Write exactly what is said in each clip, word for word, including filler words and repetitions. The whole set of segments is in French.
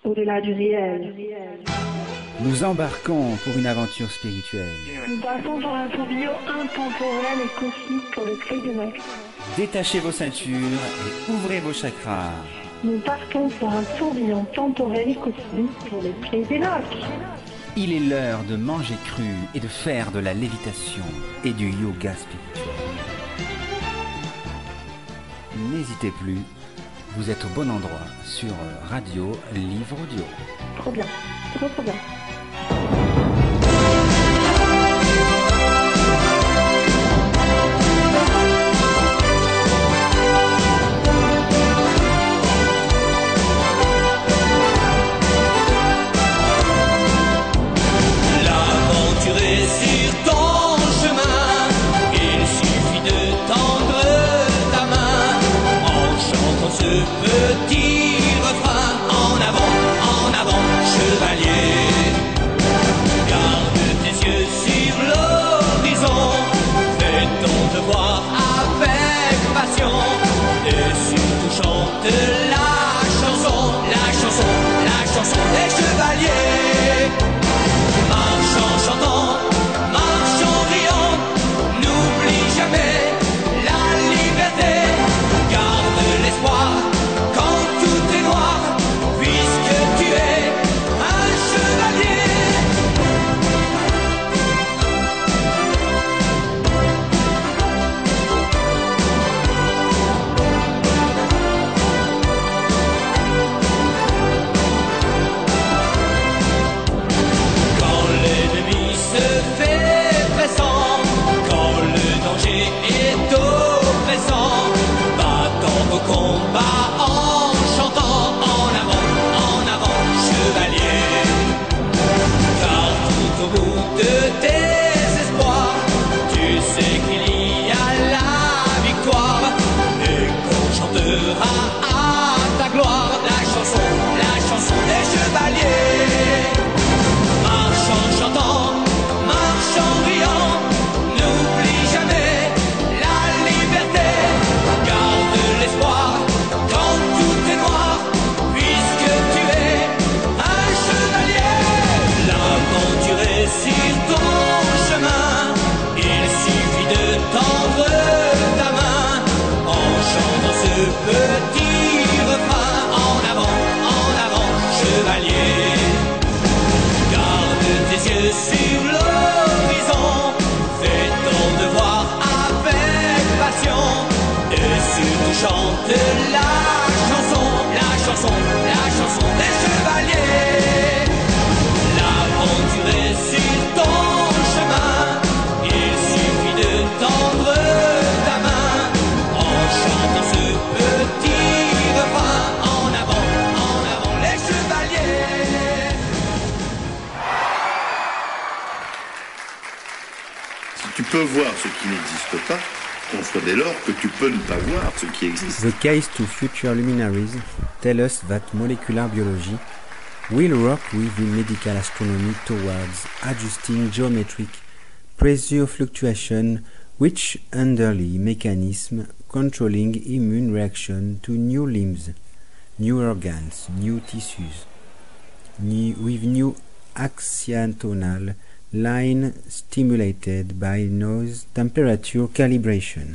au-delà du réel. Nous embarquons pour une aventure spirituelle. Nous passons dans un tourbillon intemporel et cosmique pour le clé de Noc. Détachez vos ceintures et ouvrez vos chakras. Nous partons pour un tourbillon temporel et cosmique pour le clé de Noc. Il est l'heure de manger cru et de faire de la lévitation et du yoga spirituel. N'hésitez plus, vous êtes au bon endroit sur Radio Livre Audio. Trop bien, trop trop bien. Petit refrain, en avant, en avant, chevalier. Garde tes yeux sur l'horizon, fais ton devoir avec passion. Et surtout chante la chanson, la chanson, la chanson des chevaliers. Marche en chantant, marche en riant, n'oublie jamais la liberté. Garde l'espoir. Chante la chanson, la chanson, la chanson des chevaliers. L'aventure est sur ton chemin, il suffit de tendre ta main en chantant ce petit refrain. En avant, en avant les chevaliers. Si tu peux voir ce qui n'existe pas, conçoit dès lors que tu peux ne pas voir ce qui existe. The case to future luminaries tell us that molecular biology will work within medical astronomy towards adjusting geometric pressure fluctuation which underlie mechanism controlling immune reaction to new limbs, new organs, new tissues, new, with new axiatonal line stimulated by noise temperature calibration.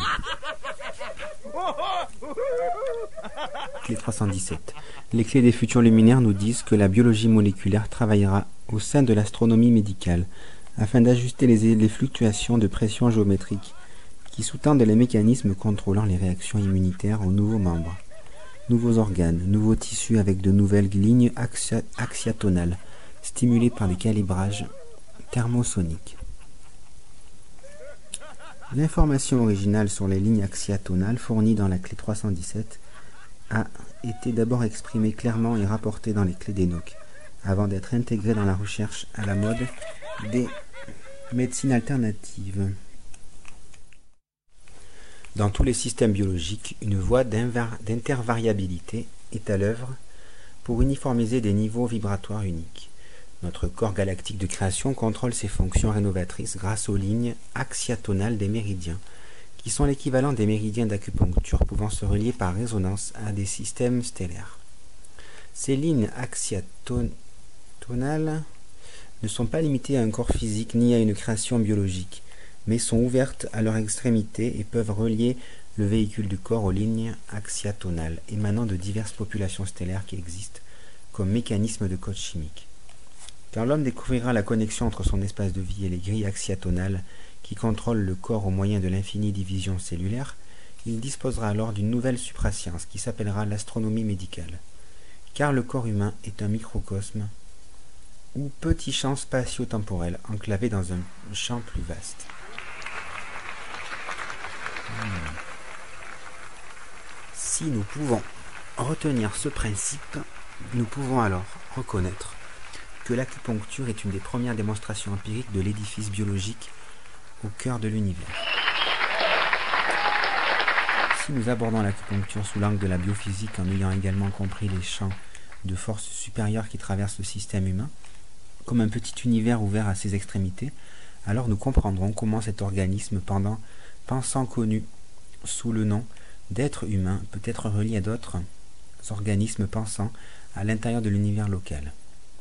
Clé trois cent dix-sept. Les clés des futurs luminaires nous disent que la biologie moléculaire travaillera au sein de l'astronomie médicale afin d'ajuster les, les fluctuations de pression géométrique qui sous-tendent les mécanismes contrôlant les réactions immunitaires aux nouveaux membres, nouveaux organes, nouveaux tissus avec de nouvelles lignes axia- axiatonales stimulées par des calibrages thermosonique. L'information originale sur les lignes axiatonales fournie dans la clé trois cent dix-sept a été d'abord exprimée clairement et rapportée dans les clés d'Enoch, avant d'être intégrée dans la recherche à la mode des médecines alternatives. Dans tous les systèmes biologiques, une voie d'intervariabilité est à l'œuvre pour uniformiser des niveaux vibratoires uniques. Notre corps galactique de création contrôle ses fonctions rénovatrices grâce aux lignes axiatonales des méridiens, qui sont l'équivalent des méridiens d'acupuncture pouvant se relier par résonance à des systèmes stellaires. Ces lignes axiatonales ne sont pas limitées à un corps physique ni à une création biologique, mais sont ouvertes à leur extrémité et peuvent relier le véhicule du corps aux lignes axiatonales émanant de diverses populations stellaires qui existent comme mécanisme de code chimique. Quand l'homme découvrira la connexion entre son espace de vie et les grilles axiatonales qui contrôlent le corps au moyen de l'infinie division cellulaire, il disposera alors d'une nouvelle suprascience qui s'appellera l'astronomie médicale. Car le corps humain est un microcosme ou petit champ spatio-temporel enclavé dans un champ plus vaste. Hmm. Si nous pouvons retenir ce principe, nous pouvons alors reconnaître que l'acupuncture est une des premières démonstrations empiriques de l'édifice biologique au cœur de l'univers. Si nous abordons l'acupuncture sous l'angle de la biophysique en ayant également compris les champs de force supérieure qui traversent le système humain, comme un petit univers ouvert à ses extrémités, alors nous comprendrons comment cet organisme pendant, pensant connu sous le nom d'être humain peut être relié à d'autres organismes pensants à l'intérieur de l'univers local.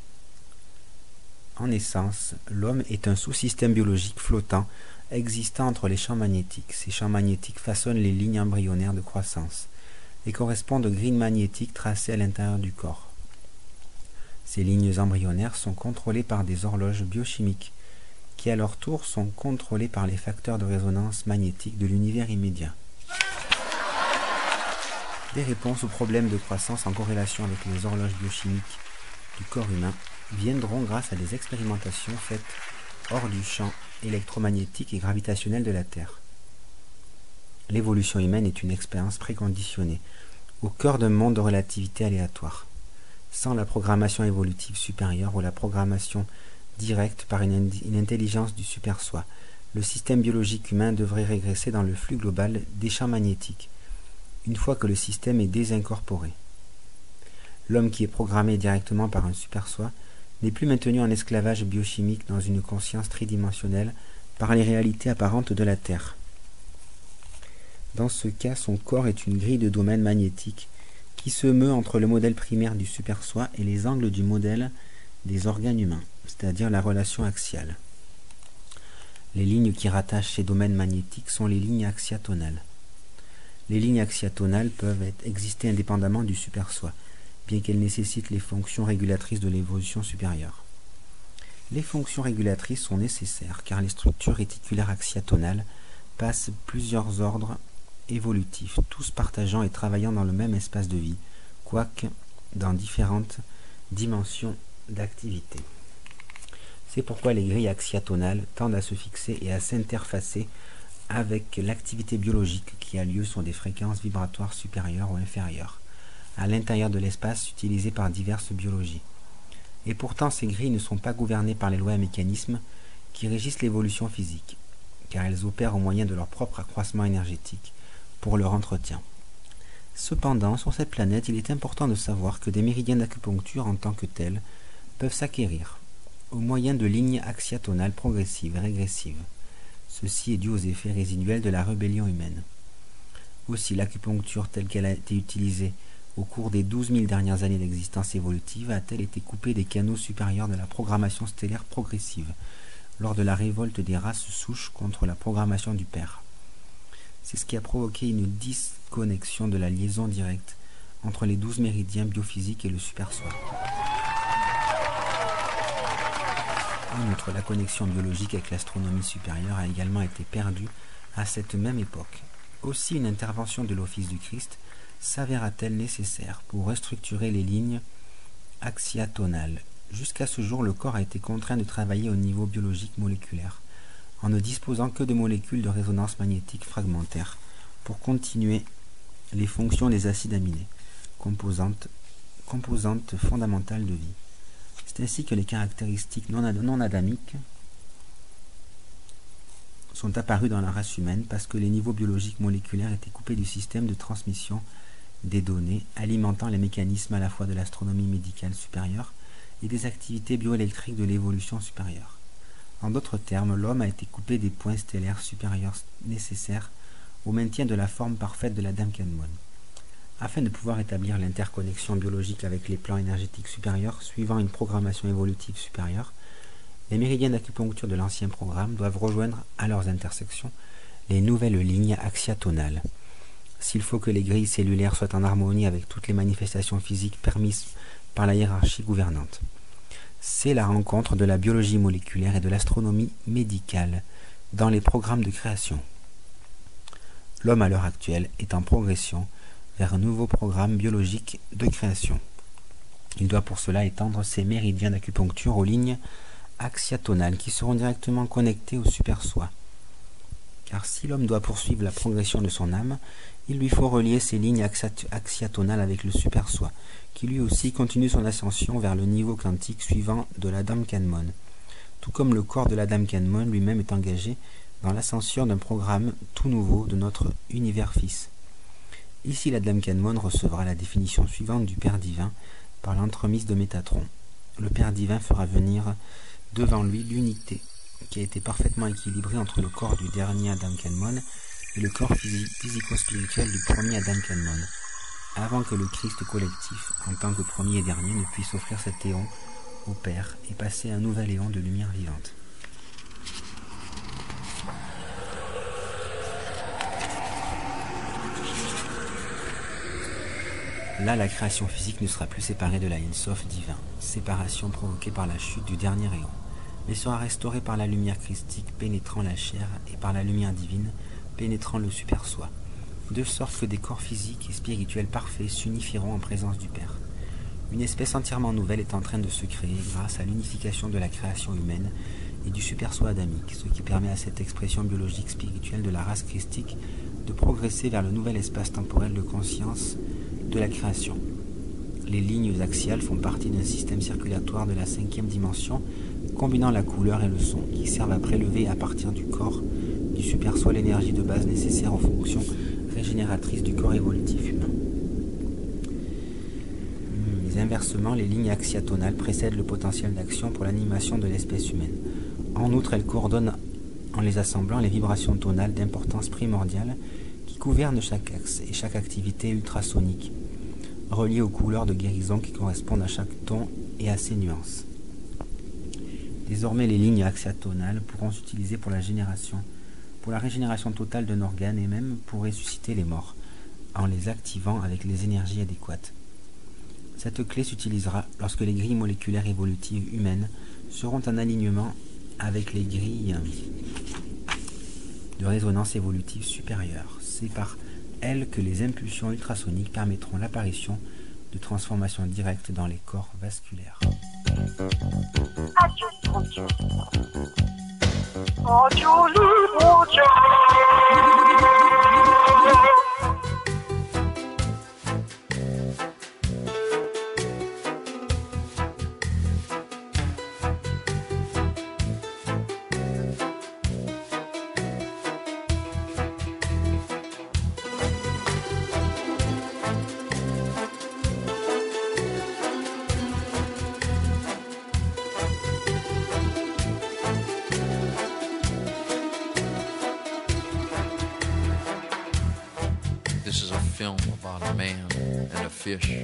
En essence, l'homme est un sous-système biologique flottant existant entre les champs magnétiques. Ces champs magnétiques façonnent les lignes embryonnaires de croissance et correspondent aux grilles magnétiques tracées à l'intérieur du corps. Ces lignes embryonnaires sont contrôlées par des horloges biochimiques qui à leur tour sont contrôlées par les facteurs de résonance magnétique de l'univers immédiat. Des réponses aux problèmes de croissance en corrélation avec les horloges biochimiques du corps humain viendront grâce à des expérimentations faites hors du champ électromagnétique et gravitationnel de la Terre. L'évolution humaine est une expérience préconditionnée, au cœur d'un monde de relativité aléatoire. Sans la programmation évolutive supérieure ou la programmation directe par une, une intelligence du super-soi, le système biologique humain devrait régresser dans le flux global des champs magnétiques, une fois que le système est désincorporé. L'homme qui est programmé directement par un super-soi n'est plus maintenu en esclavage biochimique dans une conscience tridimensionnelle par les réalités apparentes de la Terre. Dans ce cas, son corps est une grille de domaine magnétique qui se meut entre le modèle primaire du super-soi et les angles du modèle des organes humains, c'est-à-dire la relation axiale. Les lignes qui rattachent ces domaines magnétiques sont les lignes axiatonales. Les lignes axiatonales peuvent être, exister indépendamment du super-soi, bien qu'elles nécessitent les fonctions régulatrices de l'évolution supérieure. Les fonctions régulatrices sont nécessaires car les structures réticulaires axiatonales passent plusieurs ordres évolutifs, tous partageant et travaillant dans le même espace de vie, quoique dans différentes dimensions d'activité. C'est pourquoi les grilles axiatonales tendent à se fixer et à s'interfacer avec l'activité biologique qui a lieu sur des fréquences vibratoires supérieures ou inférieures, à l'intérieur de l'espace utilisé par diverses biologies. Et pourtant, ces grilles ne sont pas gouvernées par les lois et mécanismes qui régissent l'évolution physique, car elles opèrent au moyen de leur propre accroissement énergétique pour leur entretien. Cependant, sur cette planète, il est important de savoir que des méridiens d'acupuncture en tant que tels peuvent s'acquérir au moyen de lignes axiatonales progressives et régressives. Ceci est dû aux effets résiduels de la rébellion humaine. Aussi, l'acupuncture telle qu'elle a été utilisée au cours des douze mille dernières années d'existence évolutive a-t-elle été coupée des canaux supérieurs de la programmation stellaire progressive, lors de la révolte des races souches contre la programmation du Père. C'est ce qui a provoqué une disconnexion de la liaison directe entre les douze méridiens biophysiques et le super-soi. En outre, la connexion biologique avec l'astronomie supérieure a également été perdue à cette même époque. Aussi, une intervention de l'Office du Christ s'avéra-t-elle nécessaire pour restructurer les lignes axiatonales. Jusqu'à ce jour, le corps a été contraint de travailler au niveau biologique moléculaire, en ne disposant que de molécules de résonance magnétique fragmentaires, pour continuer les fonctions des acides aminés, composantes, composantes fondamentales de vie. C'est ainsi que les caractéristiques non, ad non adamiques sont apparues dans la race humaine parce que les niveaux biologiques moléculaires étaient coupés du système de transmission des données, alimentant les mécanismes à la fois de l'astronomie médicale supérieure et des activités bioélectriques de l'évolution supérieure. En d'autres termes, l'homme a été coupé des points stellaires supérieurs nécessaires au maintien de la forme parfaite de la Dame Kadmon. Afin de pouvoir établir l'interconnexion biologique avec les plans énergétiques supérieurs suivant une programmation évolutive supérieure, les méridiens d'acupuncture de l'ancien programme doivent rejoindre à leurs intersections les nouvelles lignes axiatonales. S'il faut que les grilles cellulaires soient en harmonie avec toutes les manifestations physiques permises par la hiérarchie gouvernante, c'est la rencontre de la biologie moléculaire et de l'astronomie médicale dans les programmes de création. L'homme à l'heure actuelle est en progression vers un nouveau programme biologique de création. Il doit pour cela étendre ses méridiens d'acupuncture aux lignes axiatonales qui seront directement connectées au super-soi. Car si l'homme doit poursuivre la progression de son âme, il lui faut relier ces lignes axiatonales avec le super-soi, qui lui aussi continue son ascension vers le niveau quantique suivant de l'Adam Kadmon, tout comme le corps de l'Adam Kadmon lui-même est engagé dans l'ascension d'un programme tout nouveau de notre univers fils. Ici, l'Adam Kadmon recevra la définition suivante du Père divin par l'entremise de Métatron. Le Père divin fera venir devant lui l'unité qui a été parfaitement équilibrée entre le corps du dernier Adam Kadmon et le corps physico-spirituel du premier Adam Kadmon, avant que le Christ collectif, en tant que premier et dernier, ne puisse offrir cet éon au Père et passer un nouvel éon de lumière vivante. Là, la création physique ne sera plus séparée de la Ein-Sof divin, séparation provoquée par la chute du dernier éon, mais sera restaurée par la lumière christique pénétrant la chair et par la lumière divine pénétrant le super-soi, de sorte que des corps physiques et spirituels parfaits s'unifieront en présence du Père. Une espèce entièrement nouvelle est en train de se créer grâce à l'unification de la création humaine et du super-soi adamique, ce qui permet à cette expression biologique spirituelle de la race christique de progresser vers le nouvel espace temporel de conscience de la création. Les lignes axiales font partie d'un système circulatoire de la cinquième dimension, combinant la couleur et le son, qui servent à prélever à partir du corps du super-soi l'énergie de base nécessaire aux fonctions régénératrices du corps évolutif humain. Mais inversement, les lignes axiatonales précèdent le potentiel d'action pour l'animation de l'espèce humaine. En outre, elles coordonnent, en les assemblant, les vibrations tonales d'importance primordiale qui gouvernent chaque axe et chaque activité ultrasonique, reliées aux couleurs de guérison qui correspondent à chaque ton et à ses nuances. Désormais, les lignes axiatonales pourront s'utiliser pour la génération, pour la régénération totale d'un organe et même pour ressusciter les morts, en les activant avec les énergies adéquates. Cette clé s'utilisera lorsque les grilles moléculaires évolutives humaines seront en alignement avec les grilles de résonance évolutive supérieure. C'est par elles que les impulsions ultrasoniques permettront l'apparition de transformations directes dans les corps vasculaires. Radio Libre. This is a film about a man and a fish.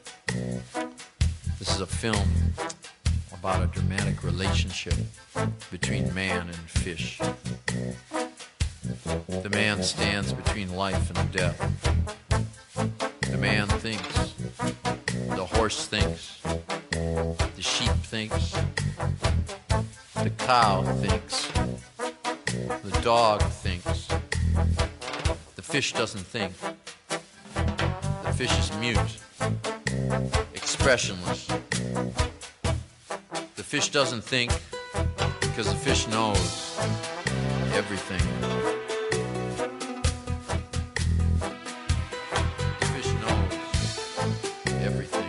This is a film about a dramatic relationship between man and fish. The man stands between life and death. The man thinks. The horse thinks. The sheep thinks. The cow thinks. The dog thinks. The fish doesn't think. The fish is mute, expressionless. The fish doesn't think because the fish knows everything. The fish knows everything.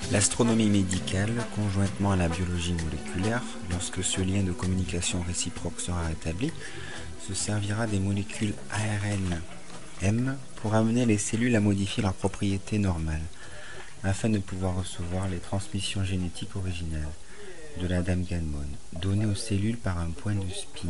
L'astronomie médicale, conjointement à la biologie moléculaire, lorsque ce lien de communication réciproque sera rétabli, se servira des molécules A R N M pour amener les cellules à modifier leurs propriétés normales, afin de pouvoir recevoir les transmissions génétiques originales de la dame Ganmon, données aux cellules par un point de spin.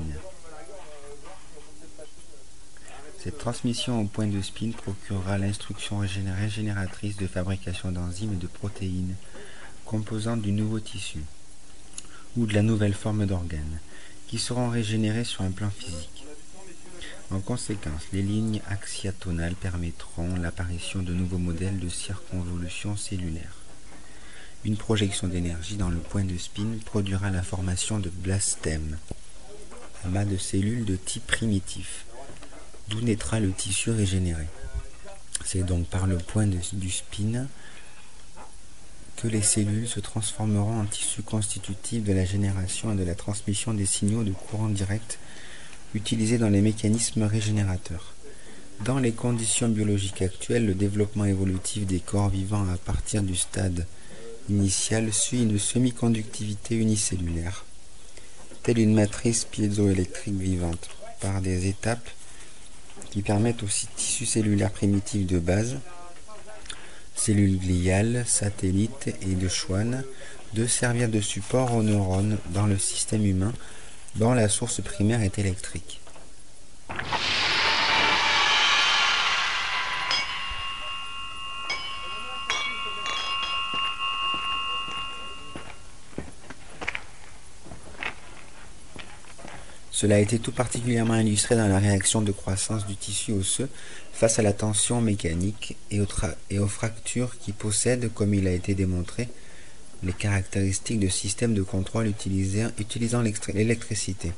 Cette transmission au point de spin procurera l'instruction régénératrice de fabrication d'enzymes et de protéines, composantes du nouveau tissu, ou de la nouvelle forme d'organes, qui seront régénérés sur un plan physique. En conséquence, les lignes axiatonales permettront l'apparition de nouveaux modèles de circonvolution cellulaire. Une projection d'énergie dans le point de spin produira la formation de blastèmes, amas de cellules de type primitif, d'où naîtra le tissu régénéré. C'est donc par le point de, du spin que les cellules se transformeront en tissu constitutif de la génération et de la transmission des signaux de courant direct utilisés dans les mécanismes régénérateurs. Dans les conditions biologiques actuelles, le développement évolutif des corps vivants à partir du stade initial suit une semi-conductivité unicellulaire, telle une matrice piézoélectrique vivante, par des étapes qui permettent aussi tissus cellulaires primitifs de base, cellules gliales, satellites et de Schwann, de servir de support aux neurones dans le système humain dont la source primaire est électrique. Cela a été tout particulièrement illustré dans la réaction de croissance du tissu osseux face à la tension mécanique et aux, et aux fractures qui possèdent, comme il a été démontré, les caractéristiques de systèmes de contrôle utilisant, utilisant l'électricité.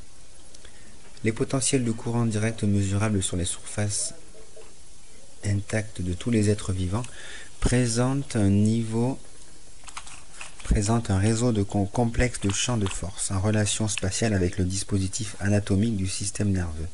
Les potentiels de courant direct mesurables sur les surfaces intactes de tous les êtres vivants présentent un niveau présente un réseau de complexe de champs de force en relation spatiale avec le dispositif anatomique du système nerveux.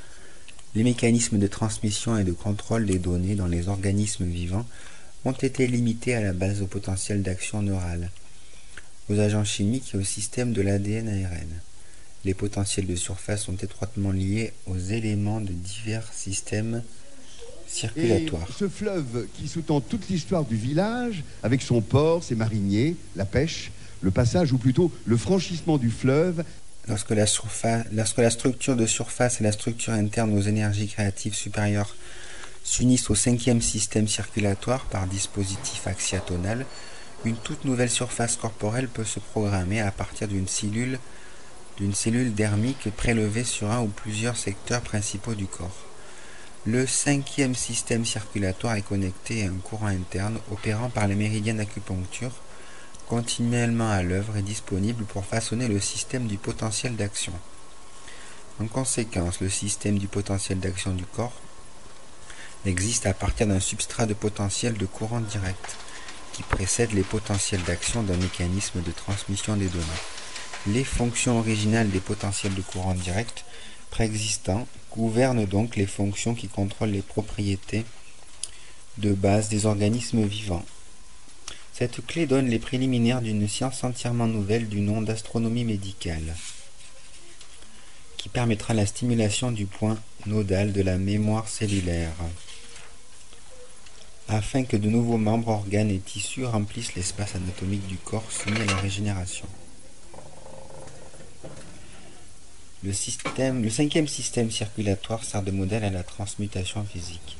Les mécanismes de transmission et de contrôle des données dans les organismes vivants ont été limités à la base au potentiel d'action neurale, aux agents chimiques et au système de l'A D N A R N. Les potentiels de surface sont étroitement liés aux éléments de divers systèmes circulatoire. Et ce fleuve qui sous-tend toute l'histoire du village, avec son port, ses mariniers, la pêche, le passage ou plutôt le franchissement du fleuve. Lorsque la, surface, lorsque la structure de surface et la structure interne aux énergies créatives supérieures s'unissent au cinquième système circulatoire par dispositif axiatonal, une toute nouvelle surface corporelle peut se programmer à partir d'une cellule, d'une cellule dermique prélevée sur un ou plusieurs secteurs principaux du corps. Le cinquième système circulatoire est connecté à un courant interne opérant par les méridiens d'acupuncture, continuellement à l'œuvre et disponible pour façonner le système du potentiel d'action. En conséquence, le système du potentiel d'action du corps existe à partir d'un substrat de potentiel de courant direct, qui précède les potentiels d'action d'un mécanisme de transmission des données. Les fonctions originales des potentiels de courant direct préexistants gouvernent donc les fonctions qui contrôlent les propriétés de base des organismes vivants. Cette clé donne les préliminaires d'une science entièrement nouvelle du nom d'astronomie médicale, qui permettra la stimulation du point nodal de la mémoire cellulaire, afin que de nouveaux membres, organes et tissus remplissent l'espace anatomique du corps soumis à la régénération. Le, système, le cinquième système circulatoire sert de modèle à la transmutation physique.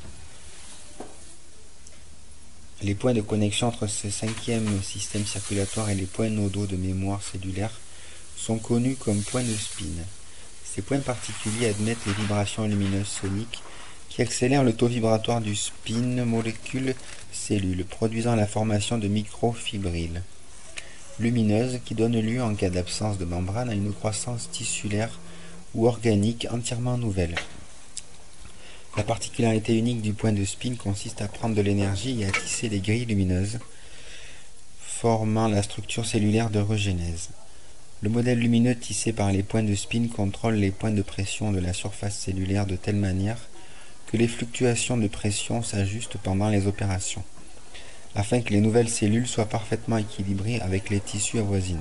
Les points de connexion entre ce cinquième système circulatoire et les points nodaux de mémoire cellulaire sont connus comme points de spin. Ces points particuliers admettent les vibrations lumineuses soniques qui accélèrent le taux vibratoire du spin molécule-cellule, produisant la formation de microfibrilles lumineuses qui donnent lieu, en cas d'absence de membrane, à une croissance tissulaire ou organique entièrement nouvelle. La particularité unique du point de spin consiste à prendre de l'énergie et à tisser des grilles lumineuses, formant la structure cellulaire de regenèse. Le modèle lumineux tissé par les points de spin contrôle les points de pression de la surface cellulaire de telle manière que les fluctuations de pression s'ajustent pendant les opérations. afin que les nouvelles cellules soient parfaitement équilibrées avec les tissus avoisinants.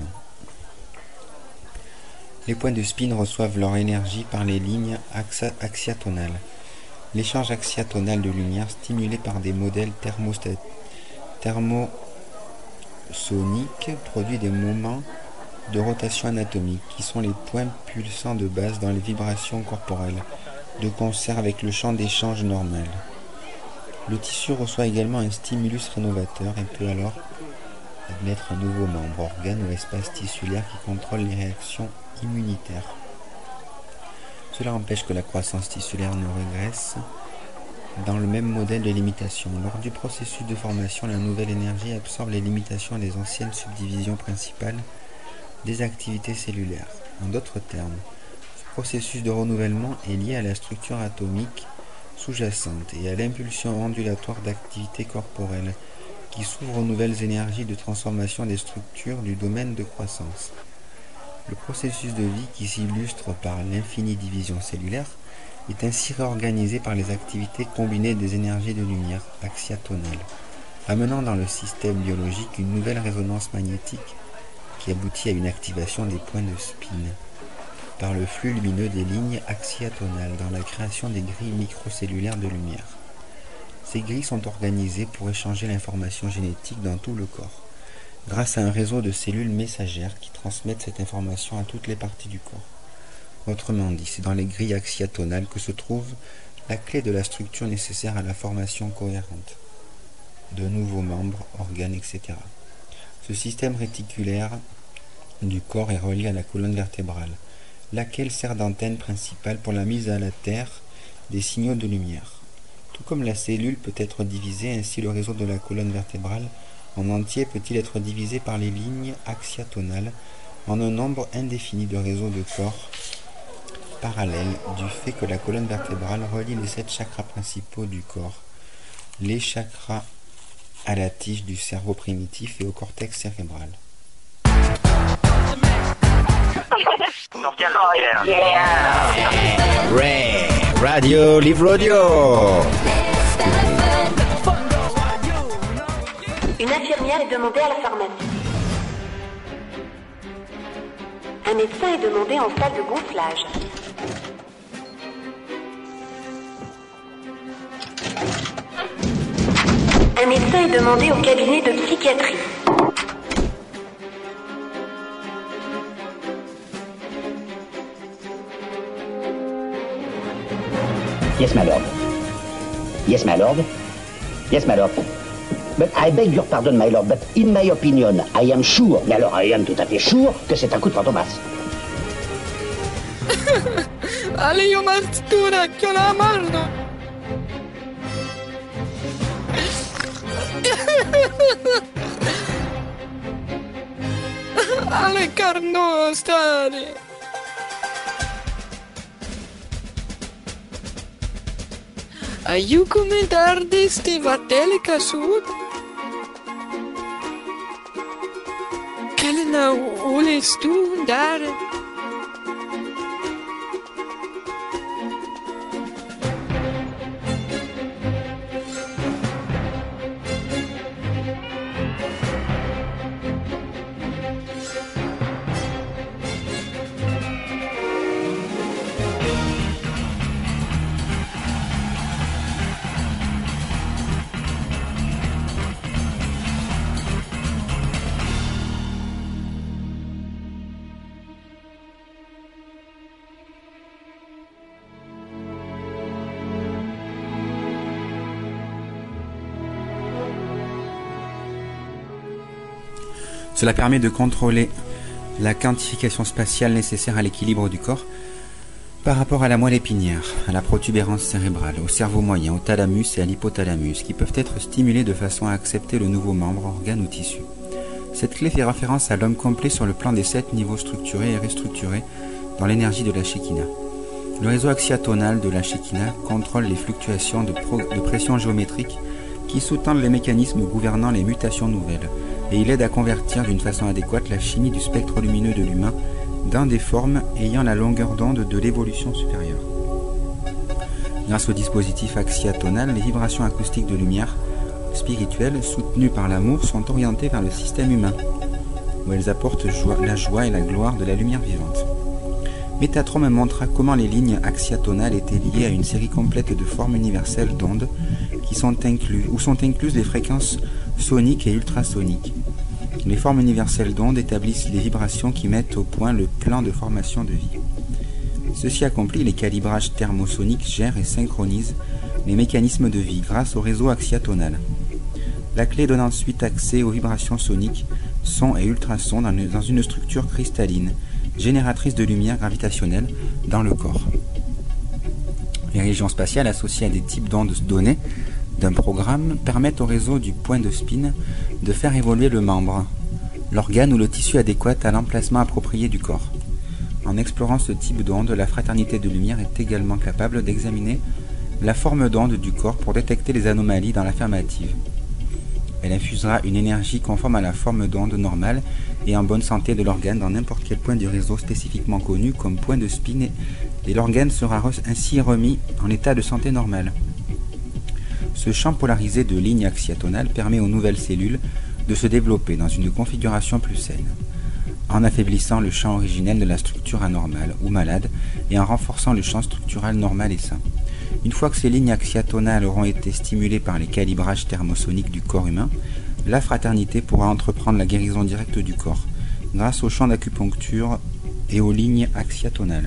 Les points de spin reçoivent leur énergie par les lignes axiatonales. L'échange axiatonal de lumière stimulé par des modèles thermosoniques produit des moments de rotation anatomique qui sont les points pulsants de base dans les vibrations corporelles, de concert avec le champ d'échange normal. Le tissu reçoit également un stimulus rénovateur et peut alors admettre un nouveau membre, organe ou espace tissulaire qui contrôle les réactions immunitaires. Cela empêche que la croissance tissulaire ne régresse dans le même modèle de limitation. Lors du processus de formation, la nouvelle énergie absorbe les limitations des anciennes subdivisions principales des activités cellulaires. En d'autres termes, ce processus de renouvellement est lié à la structure atomique sous-jacente et à l'impulsion ondulatoire d'activité corporelle qui s'ouvre aux nouvelles énergies de transformation des structures du domaine de croissance. Le processus de vie, qui s'illustre par l'infinie division cellulaire, est ainsi réorganisé par les activités combinées des énergies de lumière axiatonales, amenant dans le système biologique une nouvelle résonance magnétique qui aboutit à une activation des points de spin par le flux lumineux des lignes axiatonales dans la création des grilles microcellulaires de lumière. Ces grilles sont organisées pour échanger l'information génétique dans tout le corps, grâce à un réseau de cellules messagères qui transmettent cette information à toutes les parties du corps. Autrement dit, c'est dans les grilles axiatonales que se trouve la clé de la structure nécessaire à la formation cohérente de nouveaux membres, organes, et cetera. Ce système réticulaire du corps est relié à la colonne vertébrale, laquelle sert d'antenne principale pour la mise à la terre des signaux de lumière. Tout comme la cellule peut être divisée, ainsi le réseau de la colonne vertébrale en entier peut-il être divisé par les lignes axiatonales en un nombre indéfini de réseaux de corps parallèles du fait que la colonne vertébrale relie les sept chakras principaux du corps, les chakras à la tige du cerveau primitif et au cortex cérébral. Ray, Radio, Livre Audio. Une infirmière est demandée à la pharmacie. Un médecin est demandé en salle de gonflage. Un médecin est demandé au cabinet de psychiatrie. Yes, my lord. Yes, my lord. Yes, my lord. But I beg your pardon, my lord, but in my opinion, I am sure, mais alors I am tout à fait sure, que c'est un coup de fantomas. Ale io mastura, che la mardo. Ale carno stare. Aiu comentar deste vatele casut. Kelena oles tu dare. Cela permet de contrôler la quantification spatiale nécessaire à l'équilibre du corps par rapport à la moelle épinière, à la protubérance cérébrale, au cerveau moyen, au thalamus et à l'hypothalamus, qui peuvent être stimulés de façon à accepter le nouveau membre, organe ou tissu. Cette clé fait référence à l'homme complet sur le plan des sept niveaux structurés et restructurés dans l'énergie de la Shekinah. Le réseau axiatonal de la Shekinah contrôle les fluctuations de, de pression géométrique qui sous-tendent les mécanismes gouvernant les mutations nouvelles, et il aide à convertir d'une façon adéquate la chimie du spectre lumineux de l'humain dans des formes ayant la longueur d'onde de l'évolution supérieure. Grâce au dispositif axiatonal, les vibrations acoustiques de lumière spirituelles, soutenues par l'amour, sont orientées vers le système humain, où elles apportent joie, la joie et la gloire de la lumière vivante. Métatron montra comment les lignes axiatonales étaient liées à une série complète de formes universelles d'ondes qui sont inclus, où sont incluses les fréquences soniques et ultrasoniques. Les formes universelles d'ondes établissent les vibrations qui mettent au point le plan de formation de vie. Ceci accompli, les calibrages thermosoniques gèrent et synchronisent les mécanismes de vie grâce au réseau axiatonal. La clé donne ensuite accès aux vibrations soniques, sons et ultrasons dans une structure cristalline, génératrice de lumière gravitationnelle dans le corps. Les régions spatiales associées à des types d'ondes données d'un programme permettent au réseau du point de spin de faire évoluer le membre, l'organe ou le tissu adéquat à l'emplacement approprié du corps. En explorant ce type d'onde, la fraternité de lumière est également capable d'examiner la forme d'onde du corps pour détecter les anomalies dans l'affirmative. Elle infusera une énergie conforme à la forme d'onde normale et en bonne santé de l'organe dans n'importe quel point du réseau spécifiquement connu comme point de spin et l'organe sera ainsi remis en état de santé normale. Ce champ polarisé de lignes axiatonales permet aux nouvelles cellules de se développer dans une configuration plus saine, en affaiblissant le champ originel de la structure anormale ou malade et en renforçant le champ structural normal et sain. Une fois que ces lignes axiatonales auront été stimulées par les calibrages thermosoniques du corps humain, la fraternité pourra entreprendre la guérison directe du corps, grâce au champ d'acupuncture et aux lignes axiatonales.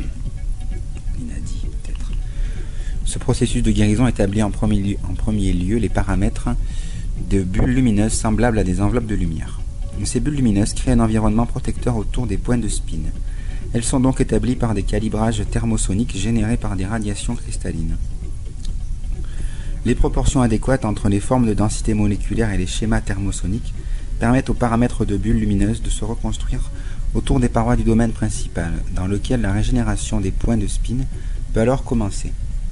L'inadie, peut-être. Ce processus de guérison établit en premier lieu, en premier lieu les paramètres de bulles lumineuses semblables à des enveloppes de lumière. Ces bulles lumineuses créent un environnement protecteur autour des points de spin. Elles sont donc établies par des calibrages thermosoniques générés par des radiations cristallines. Les proportions adéquates entre les formes de densité moléculaire et les schémas thermosoniques permettent aux paramètres de bulles lumineuses de se reconstruire autour des parois du domaine principal, dans lequel la régénération des points de spin peut alors commencer.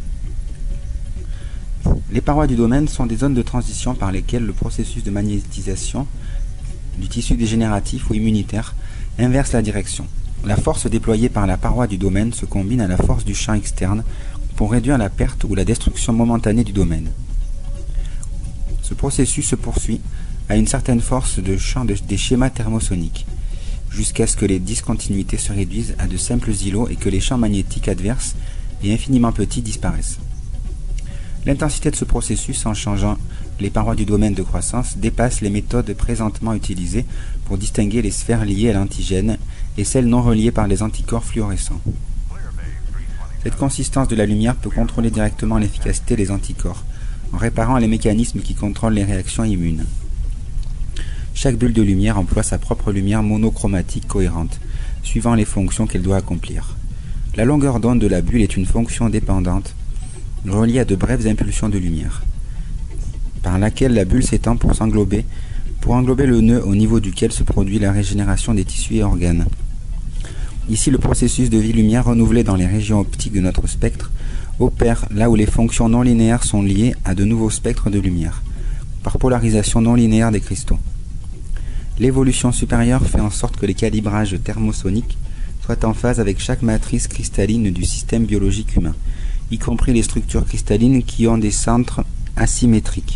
Les parois du domaine sont des zones de transition par lesquelles le processus de magnétisation du tissu dégénératif ou immunitaire inverse la direction. La force déployée par la paroi du domaine se combine à la force du champ externe pour réduire la perte ou la destruction momentanée du domaine. Ce processus se poursuit à une certaine force de champ de, des schémas thermosoniques, jusqu'à ce que les discontinuités se réduisent à de simples îlots et que les champs magnétiques adverses et infiniment petits disparaissent. L'intensité de ce processus, en changeant les parois du domaine de croissance, dépasse les méthodes présentement utilisées pour distinguer les sphères liées à l'antigène et celles non reliées par les anticorps fluorescents. Cette consistance de la lumière peut contrôler directement l'efficacité des anticorps, en réparant les mécanismes qui contrôlent les réactions immunes. Chaque bulle de lumière emploie sa propre lumière monochromatique cohérente, suivant les fonctions qu'elle doit accomplir. La longueur d'onde de la bulle est une fonction dépendante, reliée à de brèves impulsions de lumière, par laquelle la bulle s'étend pour s'englober, pour englober le nœud au niveau duquel se produit la régénération des tissus et organes. Ici, le processus de vie-lumière renouvelé dans les régions optiques de notre spectre opère là où les fonctions non linéaires sont liées à de nouveaux spectres de lumière, par polarisation non linéaire des cristaux. L'évolution supérieure fait en sorte que les calibrages thermosoniques soient en phase avec chaque matrice cristalline du système biologique humain, y compris les structures cristallines qui ont des centres asymétriques.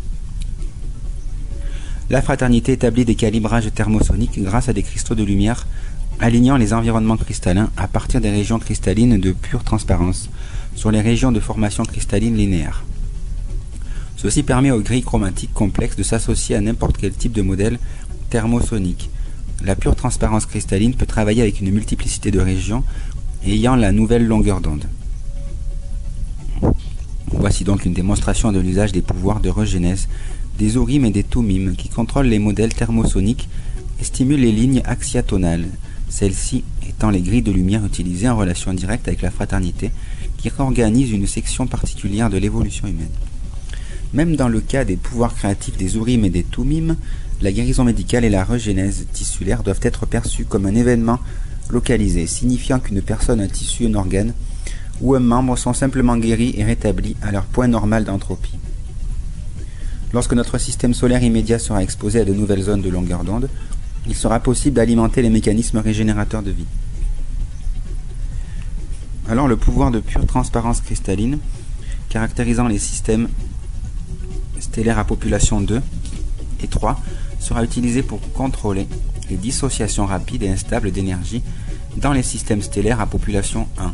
La fraternité établit des calibrages thermosoniques grâce à des cristaux de lumière alignant les environnements cristallins à partir des régions cristallines de pure transparence sur les régions de formation cristalline linéaire. Ceci permet aux grilles chromatiques complexes de s'associer à n'importe quel type de modèle thermosonique. La pure transparence cristalline peut travailler avec une multiplicité de régions ayant la nouvelle longueur d'onde. Voici donc une démonstration de l'usage des pouvoirs de regénèse des Urim et des Thummim qui contrôlent les modèles thermosoniques et stimulent les lignes axiatonales, celles-ci étant les grilles de lumière utilisées en relation directe avec la fraternité qui réorganise une section particulière de l'évolution humaine. Même dans le cas des pouvoirs créatifs des Urim et des Thummim, la guérison médicale et la regénèse tissulaire doivent être perçues comme un événement localisé, signifiant qu'une personne, un tissu, un organe ou un membre sont simplement guéris et rétablis à leur point normal d'entropie. Lorsque notre système solaire immédiat sera exposé à de nouvelles zones de longueur d'onde, il sera possible d'alimenter les mécanismes régénérateurs de vie. Alors le pouvoir de pure transparence cristalline, caractérisant les systèmes stellaire à population deux et trois sera utilisé pour contrôler les dissociations rapides et instables d'énergie dans les systèmes stellaires à population un.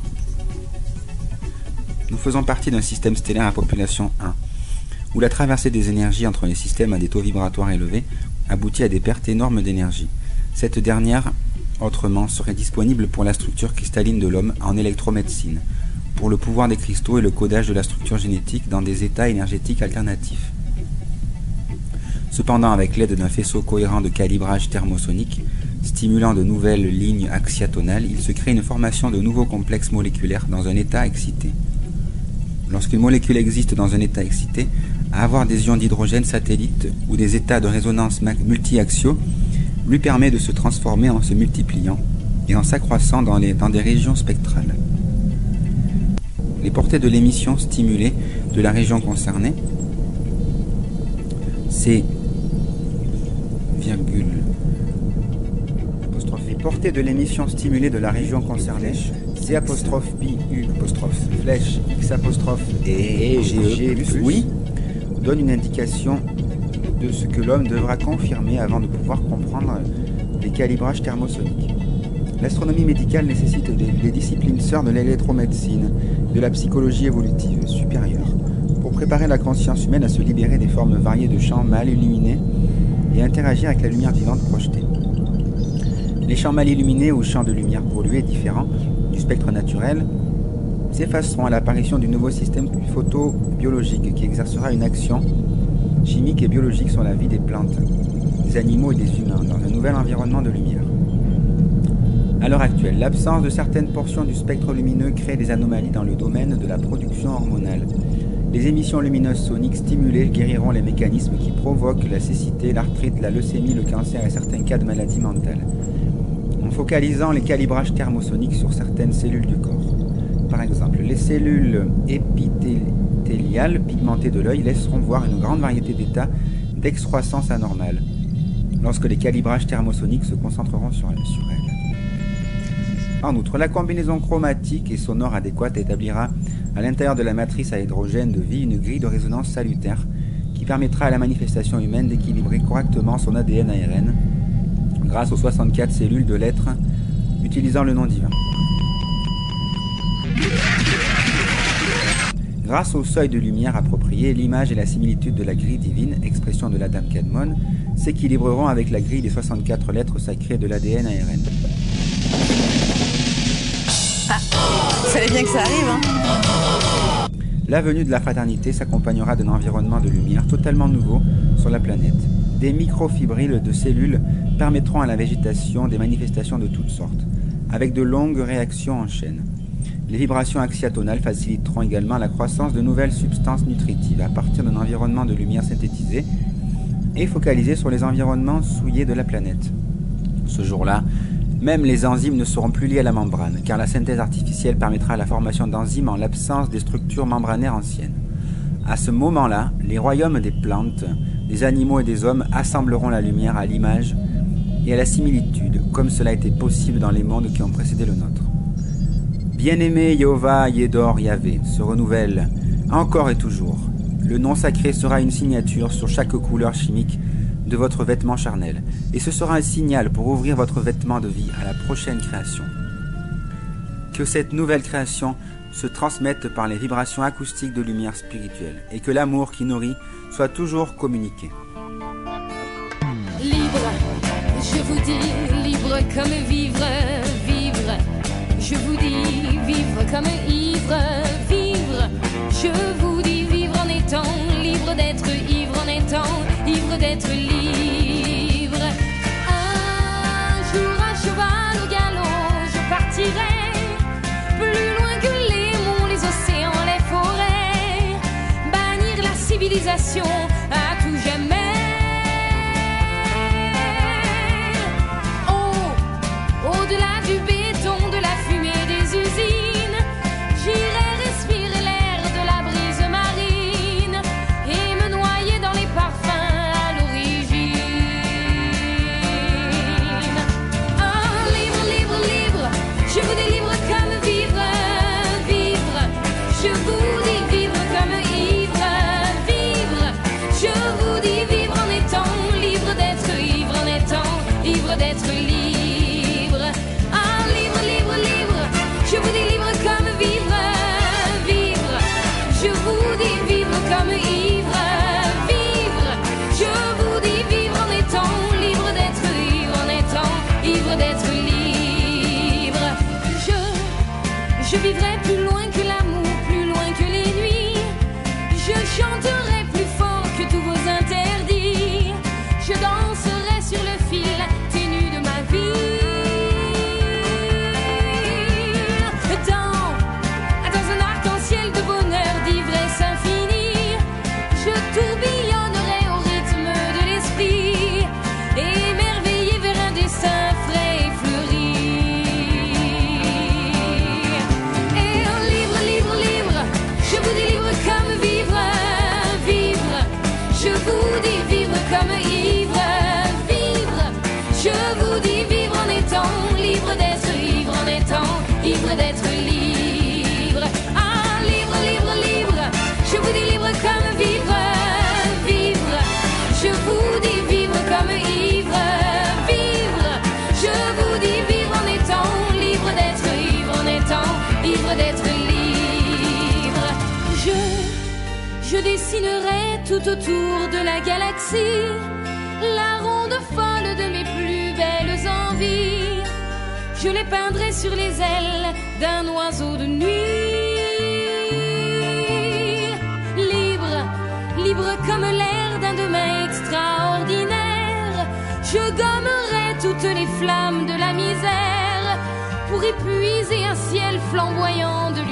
Nous faisons partie d'un système stellaire à population un, où la traversée des énergies entre les systèmes à des taux vibratoires élevés aboutit à des pertes énormes d'énergie. Cette dernière, autrement, serait disponible pour la structure cristalline de l'homme en électromédecine, pour le pouvoir des cristaux et le codage de la structure génétique dans des états énergétiques alternatifs. Cependant, avec l'aide d'un faisceau cohérent de calibrage thermosonique, stimulant de nouvelles lignes axiatonales, il se crée une formation de nouveaux complexes moléculaires dans un état excité. Lorsqu'une molécule existe dans un état excité, à avoir des ions d'hydrogène satellites ou des états de résonance multi-axiaux lui permet de se transformer en se multipliant et en s'accroissant dans, les, dans des régions spectrales. Les portées de l'émission stimulée de la région concernée, c'est virgule apostrophe les portées de l'émission stimulée de la région concernée, C apostrophe pi U apostrophe flèche X apostrophe et G plus oui, donne une indication de ce que l'homme devra confirmer avant de pouvoir comprendre les calibrages thermosoniques. L'astronomie médicale nécessite des, des disciplines sœurs de l'électromédecine, de la psychologie évolutive supérieure, pour préparer la conscience humaine à se libérer des formes variées de champs mal illuminés et interagir avec la lumière vivante projetée. Les champs mal illuminés ou champs de lumière pollués différents du spectre naturel s'effaceront à l'apparition du nouveau système photobiologique qui exercera une action chimique et biologique sur la vie des plantes, des animaux et des humains dans un nouvel environnement de lumière. À l'heure actuelle, l'absence de certaines portions du spectre lumineux crée des anomalies dans le domaine de la production hormonale. Les émissions lumineuses soniques stimulées guériront les mécanismes qui provoquent la cécité, l'arthrite, la leucémie, le cancer et certains cas de maladies mentales, en focalisant les calibrages thermosoniques sur certaines cellules du corps. Par exemple, les cellules épithéliales pigmentées de l'œil laisseront voir une grande variété d'états d'excroissance anormale, lorsque les calibrages thermosoniques se concentreront sur elles. Sur elles. En outre, la combinaison chromatique et sonore adéquate établira à l'intérieur de la matrice à hydrogène de vie une grille de résonance salutaire qui permettra à la manifestation humaine d'équilibrer correctement son A D N A R N grâce aux soixante-quatre cellules de l'être utilisant le nom divin. Grâce au seuil de lumière approprié, l'image et la similitude de la grille divine, expression de l'Adam Kadmon, s'équilibreront avec la grille des soixante-quatre lettres sacrées de l'A D N A R N. Ah, fallait bien que ça arrive, hein. La venue de la fraternité s'accompagnera d'un environnement de lumière totalement nouveau sur la planète. Des microfibrilles de cellules permettront à la végétation des manifestations de toutes sortes, avec de longues réactions en chaîne. Les vibrations axiatonales faciliteront également la croissance de nouvelles substances nutritives à partir d'un environnement de lumière synthétisé et focalisé sur les environnements souillés de la planète. Ce jour-là, même les enzymes ne seront plus liées à la membrane, car la synthèse artificielle permettra la formation d'enzymes en l'absence des structures membranaires anciennes. À ce moment-là, les royaumes des plantes, des animaux et des hommes assembleront la lumière à l'image et à la similitude, comme cela a été possible dans les mondes qui ont précédé le nôtre. Bien-aimé Yehovah, Yedor, Yahvé, se renouvelle encore et toujours. Le nom sacré sera une signature sur chaque couleur chimique de votre vêtement charnel, et ce sera un signal pour ouvrir votre vêtement de vie à la prochaine création. Que cette nouvelle création se transmette par les vibrations acoustiques de lumière spirituelle, et que l'amour qui nourrit soit toujours communiqué. Libre, je vous dis, libre comme vivre, vivre. Je vous dis, vivre comme ivre, vivre. Je vous dis, vivre en étant libre d'être ivre, en étant ivre d'être libre. Un jour à cheval au galop, je partirai plus loin que les monts, les océans, les forêts, bannir la civilisation à tout jamais. Oh, au-delà du béton, de la fumée des usines, j'irai respirer l'air de la brise marine et me noyer dans les parfums à l'origine. Oh, libre, libre, libre, je vous dis libre comme vivre, vivre. Je vous dis vivre comme ivre, vivre. Je vivrai plus loin que l'amour, plus loin que les nuits. Je chanterai plus fort que tous vos interdits. Je danserai sur le fil ténu de ma vie. Dans, dans un arc-en-ciel de bonheur, d'ivresse infinie, je tourbillonnerai au rythme de l'esprit, émerveillé vers un destin frais et fleuri. Et libre, libre, libre, je vous dis libre comme vivre, vivre. Je vous dis vivre comme ivre, vivre. Je vous dis vivre en étant libre d'être ivre, en étant ivre d'être libre. Ah, libre, libre, libre, je vous dis libre comme vivre, vivre. Je vous dis vivre comme ivre, vivre. Je vous dis vivre en étant libre d'être ivre, en étant ivre d'être libre. Je, je dessinerai tout autour de la galaxie la ronde folle de mes plus belles envies. Je les peindrai sur les ailes d'un oiseau de nuit. Libre, libre comme l'air d'un demain extraordinaire. Je gommerai toutes les flammes de la misère pour y puiser un ciel flamboyant de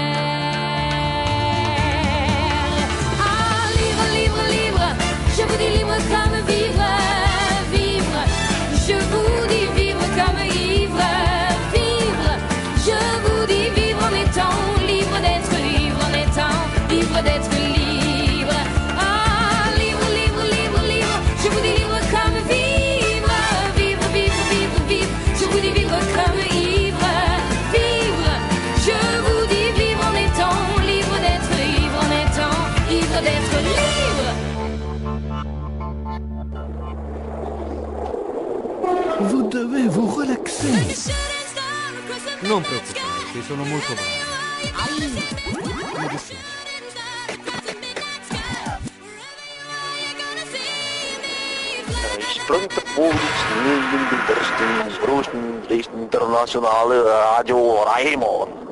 lumière. Ah, libre, libre, libre, je vous dis libre comme vivre, vivre. Je vous dis vivre comme ivre, vivre. Je vous dis vivre en étant libre d'être libre, en étant libre d'être libre. Ah, libre, libre, libre, libre. Je vous dis libre comme vivre, vivre, vivre, vivre, vivre. Je vous dis vivre comme ivre, vivre. Je vous dis vivre en étant libre d'être ivre, en étant ivre d'être libre. Vous devez vous relaxer. Non preoccuparti, sono molto bravo. Mi dispiace. Internationale Radio Raimon.